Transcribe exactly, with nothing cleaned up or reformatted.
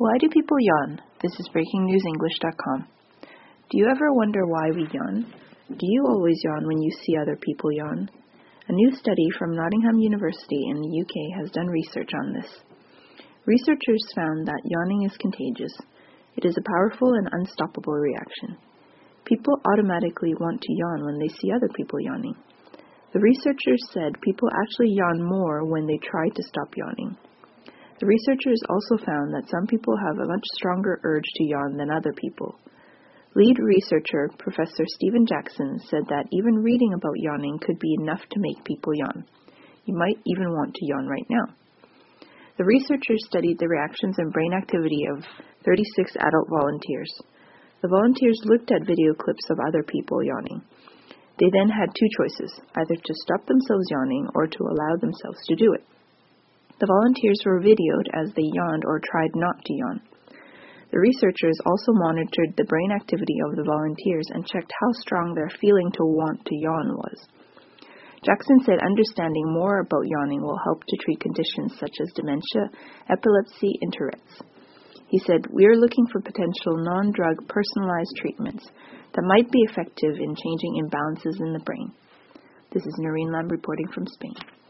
Why do people yawn? This is breaking news english dot com. Do you ever wonder why we yawn? Do you always yawn when you see other people yawn? A new study from Nottingham University in the U K has done research on this. Researchers found that yawning is contagious. It is a powerful and unstoppable reaction. People automatically want to yawn when they see other people yawning. The researchers said people actually yawn more when they try to stop yawning. The researchers also found that some people have a much stronger urge to yawn than other people. Lead researcher Professor Stephen Jackson said that even reading about yawning could be enough to make people yawn. You might even want to yawn right now. The researchers studied the reactions and brain activity of thirty-six adult volunteers. The volunteers looked at video clips of other people yawning. They then had two choices, either to stop themselves yawning or to allow themselves to do it. The volunteers were videoed as they yawned or tried not to yawn. The researchers also monitored the brain activity of the volunteers and checked how strong their feeling to want to yawn was. Jackson said understanding more about yawning will help to treat conditions such as dementia, epilepsy, and Tourette's. He said, "We are looking for potential non-drug personalized treatments that might be effective in changing imbalances in the brain." This is Noreen Lamb reporting from Spain.